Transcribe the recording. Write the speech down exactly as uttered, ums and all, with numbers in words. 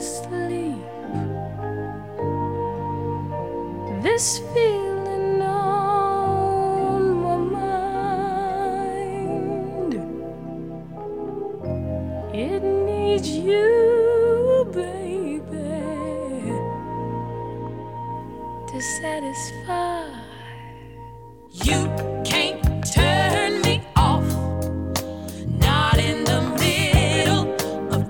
sleep. This feeling on my mind, it needs you, baby, to satisfy.